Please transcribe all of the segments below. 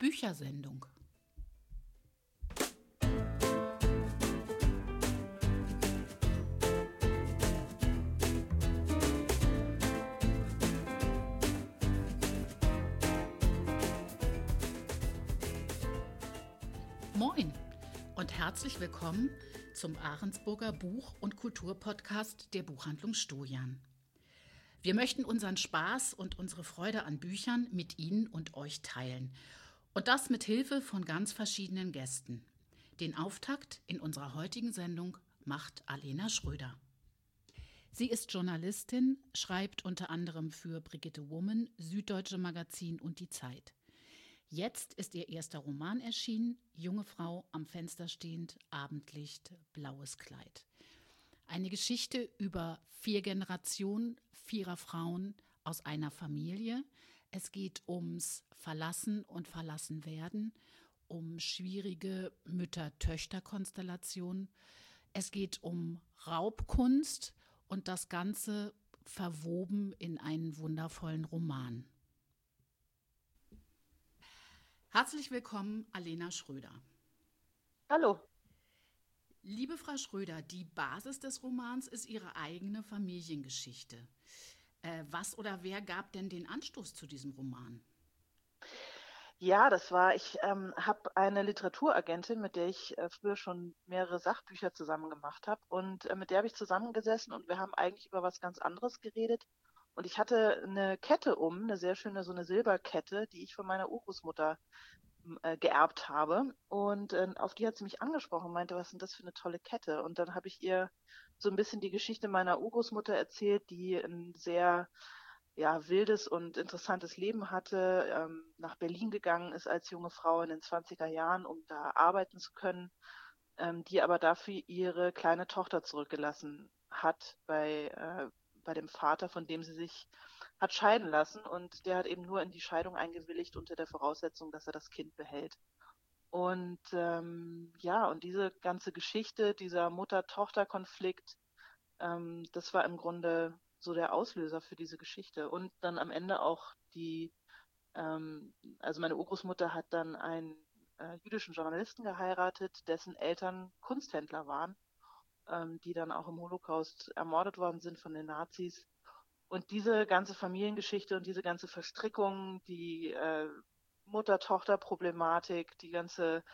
Büchersendung. Moin und herzlich willkommen zum Ahrensburger Buch- und Kulturpodcast der Buchhandlung Stojan. Wir möchten unseren Spaß und unsere Freude an Büchern mit Ihnen und euch teilen. Und das mit Hilfe von ganz verschiedenen Gästen. Den Auftakt in unserer heutigen Sendung macht Alena Schröder. Sie ist Journalistin, schreibt unter anderem für Brigitte Woman, Süddeutsche Magazin und Die Zeit. Jetzt ist ihr erster Roman erschienen, Junge Frau am Fenster stehend, Abendlicht, blaues Kleid. Eine Geschichte über 4 Generationen, 4 Frauen aus einer Familie. Es geht ums Verlassen und Verlassenwerden, um schwierige Mütter-Töchter-Konstellationen. Es geht um Raubkunst und das Ganze verwoben in einen wundervollen Roman. Herzlich willkommen, Alena Schröder. Hallo. Liebe Frau Schröder, die Basis des Romans ist Ihre eigene Familiengeschichte. Was oder wer gab denn den Anstoß zu diesem Roman? Ja, ich habe eine Literaturagentin, mit der ich früher schon mehrere Sachbücher zusammen gemacht habe. Und mit der habe ich zusammengesessen und wir haben eigentlich über was ganz anderes geredet. Und ich hatte eine Kette eine sehr schöne, so eine Silberkette, die ich von meiner Urgroßmutter geerbt habe. Und auf die hat sie mich angesprochen und meinte, was ist denn das für eine tolle Kette? Und dann habe ich ihr so ein bisschen die Geschichte meiner Urgroßmutter erzählt, die ein sehr wildes und interessantes Leben hatte, nach Berlin gegangen ist als junge Frau in den 20er Jahren, um da arbeiten zu können, die aber dafür ihre kleine Tochter zurückgelassen hat bei dem Vater, von dem sie sich hat scheiden lassen. Und der hat eben nur in die Scheidung eingewilligt unter der Voraussetzung, dass er das Kind behält. Und und diese ganze Geschichte, dieser Mutter-Tochter-Konflikt, das war im Grunde so der Auslöser für diese Geschichte. Und dann am Ende auch also meine Urgroßmutter hat dann einen jüdischen Journalisten geheiratet, dessen Eltern Kunsthändler waren, die dann auch im Holocaust ermordet worden sind von den Nazis. Und diese ganze Familiengeschichte und diese ganze Verstrickung, die Mutter-Tochter-Problematik, die ganze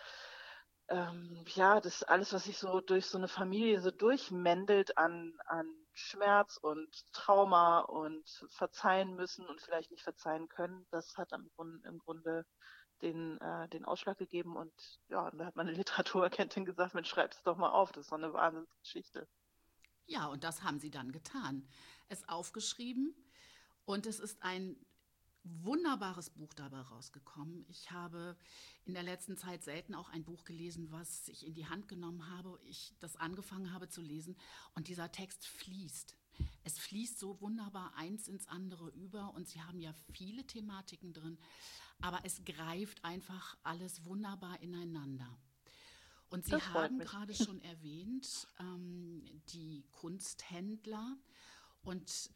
das alles, was sich so durch so eine Familie so durchmändelt an Schmerz und Trauma und verzeihen müssen und vielleicht nicht verzeihen können, das hat im Grunde den Ausschlag gegeben. Und ja, da hat meine Literaturagentin gesagt, Mensch, schreib es doch mal auf, das ist so eine Wahnsinnsgeschichte. Ja, und das haben Sie dann getan. Es aufgeschrieben und es ist ein wunderbares Buch dabei rausgekommen. Ich habe in der letzten Zeit selten auch ein Buch gelesen, was ich in die Hand genommen habe, ich das angefangen habe zu lesen und dieser Text fließt. Es fließt so wunderbar eins ins andere über und Sie haben ja viele Thematiken drin, aber es greift einfach alles wunderbar ineinander. Und Sie Das freut haben mich. gerade schon erwähnt, die Kunsthändler und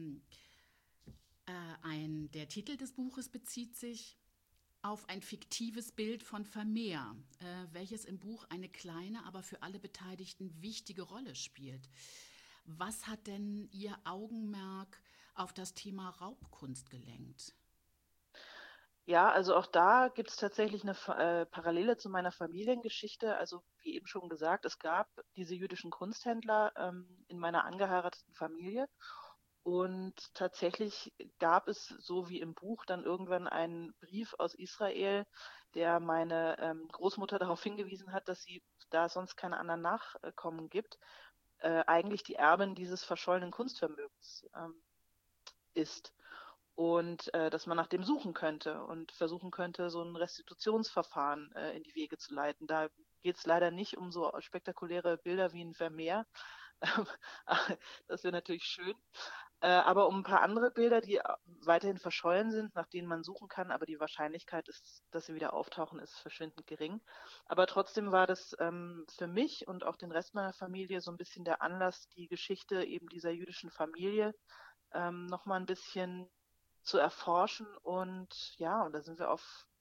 der Titel des Buches bezieht sich auf ein fiktives Bild von Vermeer, welches im Buch eine kleine, aber für alle Beteiligten wichtige Rolle spielt. Was hat denn Ihr Augenmerk auf das Thema Raubkunst gelenkt? Ja, also auch da gibt es tatsächlich eine Parallele zu meiner Familiengeschichte. Also wie eben schon gesagt, es gab diese jüdischen Kunsthändler in meiner angeheirateten Familie. Und tatsächlich gab es, so wie im Buch, dann irgendwann einen Brief aus Israel, der meine Großmutter darauf hingewiesen hat, dass sie, da es sonst keine anderen Nachkommen gibt, eigentlich die Erbin dieses verschollenen Kunstvermögens ist. Und dass man nach dem suchen könnte und versuchen könnte, so ein Restitutionsverfahren in die Wege zu leiten. Da geht es leider nicht um so spektakuläre Bilder wie ein Vermeer. Das wäre natürlich schön. Aber um ein paar andere Bilder, die weiterhin verschollen sind, nach denen man suchen kann, aber die Wahrscheinlichkeit ist, dass sie wieder auftauchen, ist verschwindend gering. Aber trotzdem war das für mich und auch den Rest meiner Familie so ein bisschen der Anlass, die Geschichte eben dieser jüdischen Familie nochmal ein bisschen zu erforschen. Und ja, und da sind wir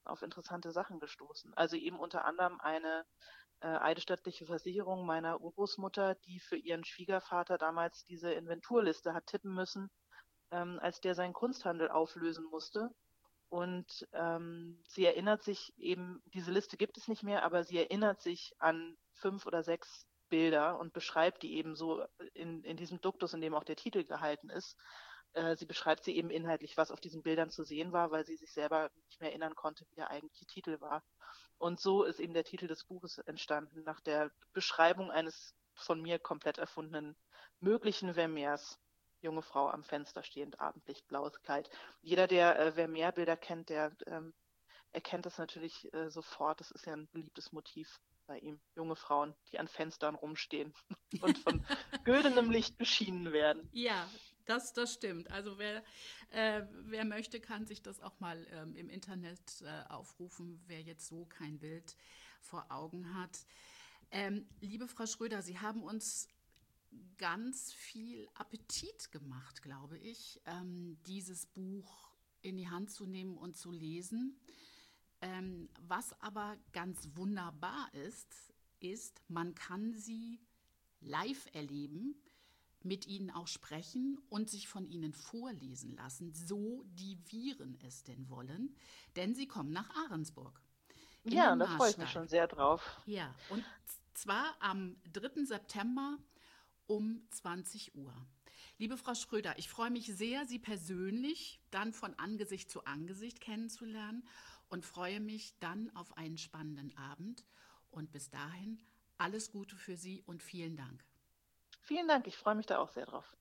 auf interessante Sachen gestoßen. Also eben unter anderem eine eidesstattliche Versicherung meiner Urgroßmutter, die für ihren Schwiegervater damals diese Inventurliste hat tippen müssen, als der seinen Kunsthandel auflösen musste. Und sie erinnert sich eben, diese Liste gibt es nicht mehr, aber sie erinnert sich an 5 oder 6 Bilder und beschreibt die eben so in diesem Duktus, in dem auch der Titel gehalten ist. Sie beschreibt sie eben inhaltlich, was auf diesen Bildern zu sehen war, weil sie sich selber nicht mehr erinnern konnte, wie der eigentliche Titel war. Und so ist eben der Titel des Buches entstanden, nach der Beschreibung eines von mir komplett erfundenen möglichen Vermeers. Junge Frau am Fenster stehend, Abendlicht, blaues Kleid. Jeder, der Vermeer-Bilder kennt, der erkennt das natürlich sofort. Das ist ja ein beliebtes Motiv bei ihm. Junge Frauen, die an Fenstern rumstehen und von güldenem Licht beschienen werden. Ja, das stimmt. Also wer möchte, kann sich das auch mal im Internet aufrufen, wer jetzt so kein Bild vor Augen hat. Liebe Frau Schröder, Sie haben uns ganz viel Appetit gemacht, glaube ich, dieses Buch in die Hand zu nehmen und zu lesen. Was aber ganz wunderbar ist, man kann sie live erleben, mit ihnen auch sprechen und sich von ihnen vorlesen lassen, so die Viren es denn wollen, denn sie kommen nach Ahrensburg. Ja, da freue ich mich schon sehr drauf. Ja, und zwar am 3. September um 20 Uhr. Liebe Frau Schröder, ich freue mich sehr, Sie persönlich dann von Angesicht zu Angesicht kennenzulernen und freue mich dann auf einen spannenden Abend. Und bis dahin alles Gute für Sie und vielen Dank. Vielen Dank, ich freue mich da auch sehr drauf.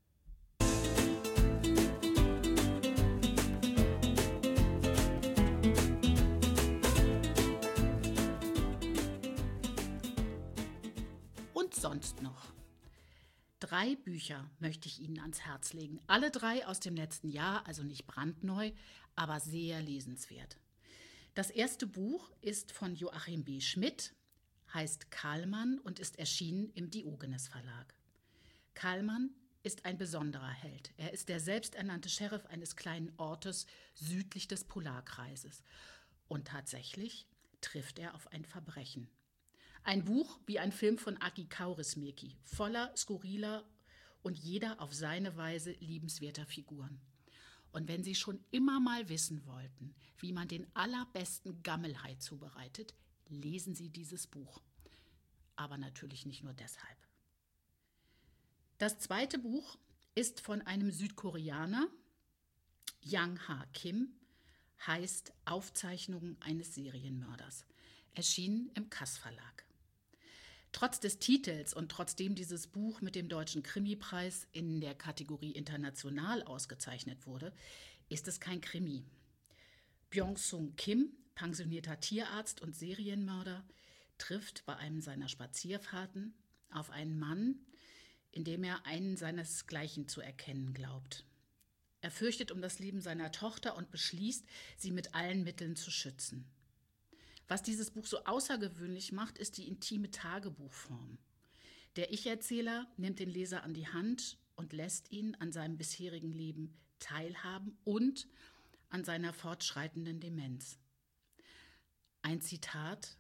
Und sonst noch. 3 Bücher möchte ich Ihnen ans Herz legen. Alle 3 aus dem letzten Jahr, also nicht brandneu, aber sehr lesenswert. Das erste Buch ist von Joachim B. Schmidt, heißt Karlmann und ist erschienen im Diogenes Verlag. Karlmann ist ein besonderer Held. Er ist der selbsternannte Sheriff eines kleinen Ortes südlich des Polarkreises. Und tatsächlich trifft er auf ein Verbrechen. Ein Buch wie ein Film von Aki Kaurismäki, voller skurriler und jeder auf seine Weise liebenswerter Figuren. Und wenn Sie schon immer mal wissen wollten, wie man den allerbesten Gammelhai zubereitet, lesen Sie dieses Buch. Aber natürlich nicht nur deshalb. Das zweite Buch ist von einem Südkoreaner, Yang Ha Kim, heißt Aufzeichnungen eines Serienmörders, erschienen im Kass Verlag. Trotz des Titels und trotzdem dieses Buch mit dem Deutschen Krimipreis in der Kategorie International ausgezeichnet wurde, ist es kein Krimi. Byung-Sung Kim, pensionierter Tierarzt und Serienmörder, trifft bei einem seiner Spazierfahrten auf einen Mann, in dem er einen seinesgleichen zu erkennen glaubt. Er fürchtet um das Leben seiner Tochter und beschließt, sie mit allen Mitteln zu schützen. Was dieses Buch so außergewöhnlich macht, ist die intime Tagebuchform. Der Ich-Erzähler nimmt den Leser an die Hand und lässt ihn an seinem bisherigen Leben teilhaben und an seiner fortschreitenden Demenz. Ein Zitat: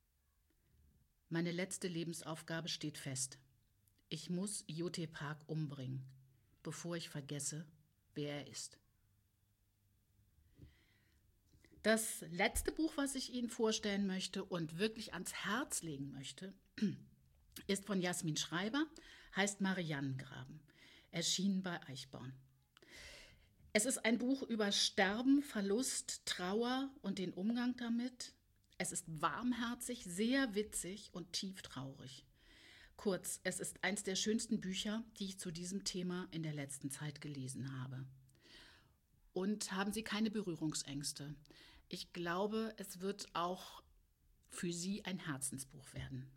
Meine letzte Lebensaufgabe steht fest. Ich muss J.T. Park umbringen, bevor ich vergesse, wer er ist. Das letzte Buch, was ich Ihnen vorstellen möchte und wirklich ans Herz legen möchte, ist von Jasmin Schreiber, heißt Mariannengraben, erschienen bei Eichborn. Es ist ein Buch über Sterben, Verlust, Trauer und den Umgang damit. Es ist warmherzig, sehr witzig und tief traurig. Kurz, es ist eins der schönsten Bücher, die ich zu diesem Thema in der letzten Zeit gelesen habe. Und haben Sie keine Berührungsängste? Ich glaube, es wird auch für Sie ein Herzensbuch werden.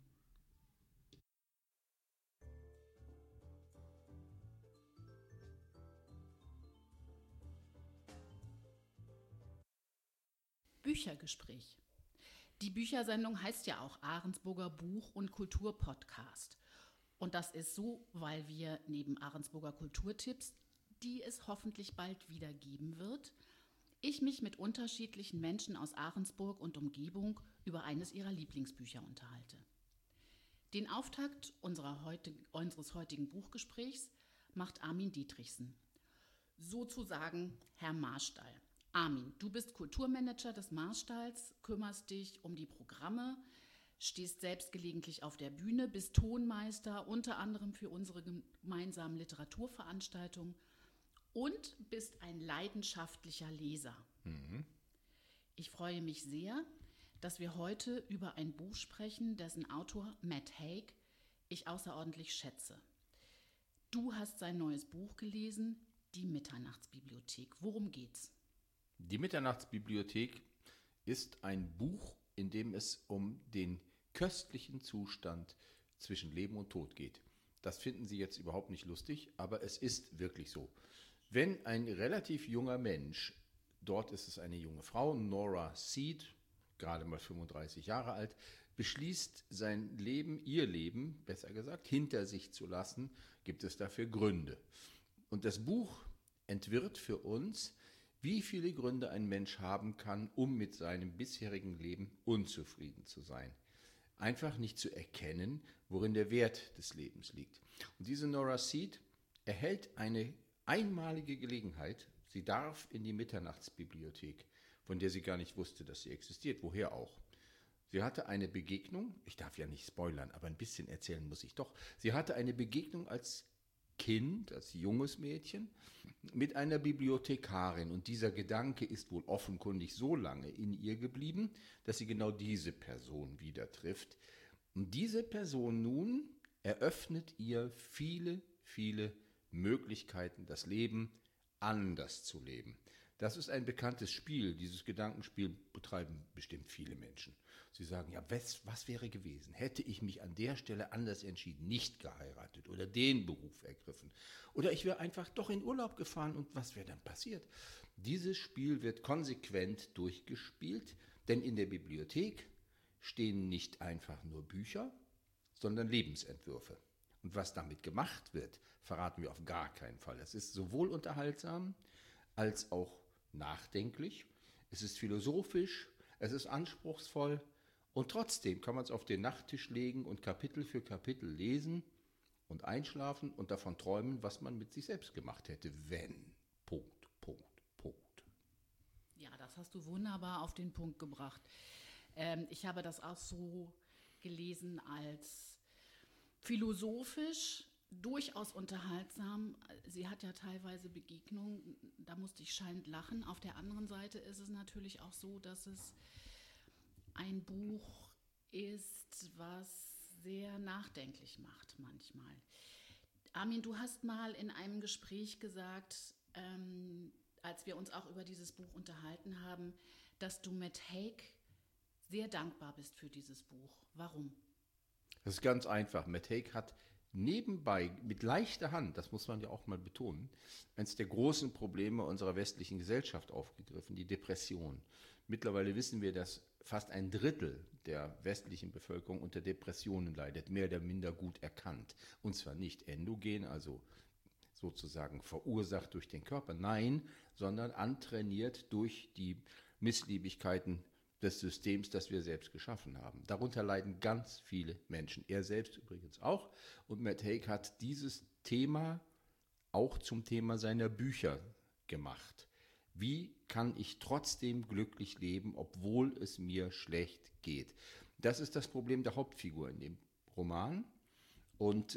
Büchergespräch. Die Büchersendung heißt ja auch Ahrensburger Buch- und Kulturpodcast. Und das ist so, weil wir neben Ahrensburger Kulturtipps, die es hoffentlich bald wieder geben wird, ich mich mit unterschiedlichen Menschen aus Ahrensburg und Umgebung über eines ihrer Lieblingsbücher unterhalte. Den Auftakt unseres heutigen Buchgesprächs macht Armin Dietrichsen, sozusagen Herr Marstall. Armin, du bist Kulturmanager des Marstalls, kümmerst dich um die Programme, stehst selbst gelegentlich auf der Bühne, bist Tonmeister, unter anderem für unsere gemeinsamen Literaturveranstaltungen und bist ein leidenschaftlicher Leser. Ich freue mich sehr, dass wir heute über ein Buch sprechen, dessen Autor Matt Haig ich außerordentlich schätze. Du hast sein neues Buch gelesen, Die Mitternachtsbibliothek. Worum geht's? Die Mitternachtsbibliothek ist ein Buch, in dem es um den köstlichen Zustand zwischen Leben und Tod geht. Das finden Sie jetzt überhaupt nicht lustig, aber es ist wirklich so. Wenn ein relativ junger Mensch, dort ist es eine junge Frau, Nora Seed, gerade mal 35 Jahre alt, beschließt, sein Leben, ihr Leben, besser gesagt, hinter sich zu lassen, gibt es dafür Gründe. Und das Buch entwirrt für uns, wie viele Gründe ein Mensch haben kann, um mit seinem bisherigen Leben unzufrieden zu sein. Einfach nicht zu erkennen, worin der Wert des Lebens liegt. Und diese Nora Seed erhält eine einmalige Gelegenheit. Sie darf in die Mitternachtsbibliothek, von der sie gar nicht wusste, dass sie existiert. Woher auch? Sie hatte eine Begegnung, ich darf ja nicht spoilern, aber ein bisschen erzählen muss ich doch. Sie hatte eine Begegnung als Kind, als junges Mädchen, mit einer Bibliothekarin. Und dieser Gedanke ist wohl offenkundig so lange in ihr geblieben, dass sie genau diese Person wieder trifft. Und diese Person nun eröffnet ihr viele, viele Möglichkeiten, das Leben anders zu leben. Das ist ein bekanntes Spiel. Dieses Gedankenspiel betreiben bestimmt viele Menschen. Sie sagen, ja, was wäre gewesen? Hätte ich mich an der Stelle anders entschieden, nicht geheiratet oder den Beruf ergriffen? Oder ich wäre einfach doch in Urlaub gefahren und was wäre dann passiert? Dieses Spiel wird konsequent durchgespielt, denn in der Bibliothek stehen nicht einfach nur Bücher, sondern Lebensentwürfe. Und was damit gemacht wird, verraten wir auf gar keinen Fall. Es ist sowohl unterhaltsam als auch nachdenklich, es ist philosophisch, es ist anspruchsvoll und trotzdem kann man es auf den Nachttisch legen und Kapitel für Kapitel lesen und einschlafen und davon träumen, was man mit sich selbst gemacht hätte, wenn. Punkt, Punkt, Punkt. Ja, das hast du wunderbar auf den Punkt gebracht. Ich habe das auch so gelesen als philosophisch, durchaus unterhaltsam. Sie hat ja teilweise Begegnungen, da musste ich schallend lachen. Auf der anderen Seite ist es natürlich auch so, dass es ein Buch ist, was sehr nachdenklich macht manchmal. Armin, du hast mal in einem Gespräch gesagt, als wir uns auch über dieses Buch unterhalten haben, dass du Matt Haig sehr dankbar bist für dieses Buch. Warum? Das ist ganz einfach. Matt Haig hat nebenbei mit leichter Hand, das muss man ja auch mal betonen, eines der großen Probleme unserer westlichen Gesellschaft aufgegriffen, die Depression. Mittlerweile wissen wir, dass fast ein Drittel der westlichen Bevölkerung unter Depressionen leidet, mehr oder minder gut erkannt. Und zwar nicht endogen, also sozusagen verursacht durch den Körper, nein, sondern antrainiert durch die Missliebigkeiten des Systems, das wir selbst geschaffen haben. Darunter leiden ganz viele Menschen. Er selbst übrigens auch. Und Matt Haig hat dieses Thema auch zum Thema seiner Bücher gemacht. Wie kann ich trotzdem glücklich leben, obwohl es mir schlecht geht? Das ist das Problem der Hauptfigur in dem Roman. Und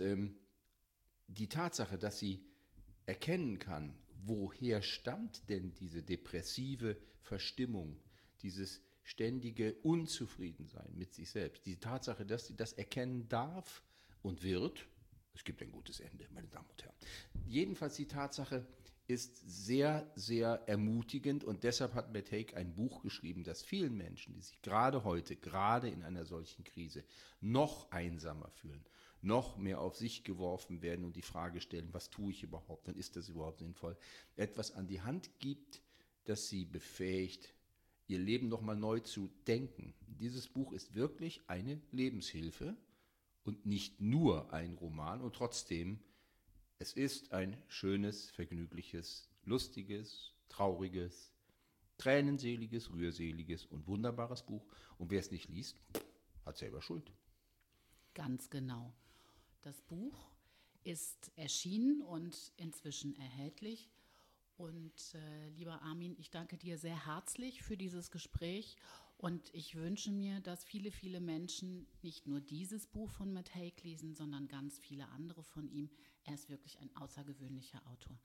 die Tatsache, dass sie erkennen kann, woher stammt denn diese depressive Verstimmung, dieses ständige Unzufriedensein mit sich selbst. Die Tatsache, dass sie das erkennen darf und wird, es gibt ein gutes Ende, meine Damen und Herren. Jedenfalls die Tatsache ist sehr, sehr ermutigend und deshalb hat Matt Haig ein Buch geschrieben, das vielen Menschen, die sich gerade heute, gerade in einer solchen Krise, noch einsamer fühlen, noch mehr auf sich geworfen werden und die Frage stellen, was tue ich überhaupt und ist das überhaupt sinnvoll, etwas an die Hand gibt, das sie befähigt, ihr Leben nochmal neu zu denken. Dieses Buch ist wirklich eine Lebenshilfe und nicht nur ein Roman und trotzdem, es ist ein schönes, vergnügliches, lustiges, trauriges, Tränenseliges, rührseliges und wunderbares Buch. Und wer es nicht liest, hat selber Schuld. Ganz genau. Das Buch ist erschienen und inzwischen erhältlich. Und lieber Armin, ich danke dir sehr herzlich für dieses Gespräch und ich wünsche mir, dass viele, viele Menschen nicht nur dieses Buch von Matt Haig lesen, sondern ganz viele andere von ihm. Er ist wirklich ein außergewöhnlicher Autor.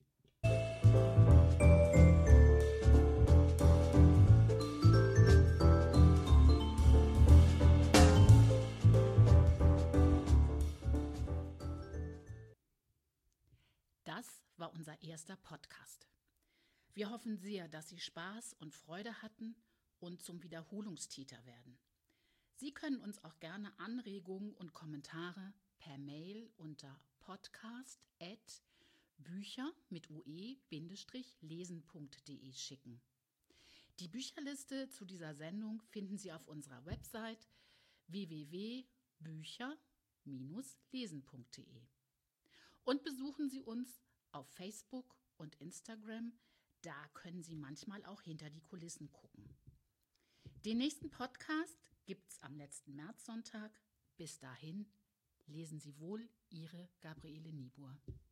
Das war unser erster Podcast. Wir hoffen sehr, dass Sie Spaß und Freude hatten und zum Wiederholungstäter werden. Sie können uns auch gerne Anregungen und Kommentare per Mail unter podcast@bücher-lesen.de schicken. Die Bücherliste zu dieser Sendung finden Sie auf unserer Website www.bücher-lesen.de. Und besuchen Sie uns auf Facebook und Instagram, da können Sie manchmal auch hinter die Kulissen gucken. Den nächsten Podcast gibt's am letzten Märzsonntag. Bis dahin, lesen Sie wohl, Ihre Gabriele Niebuhr.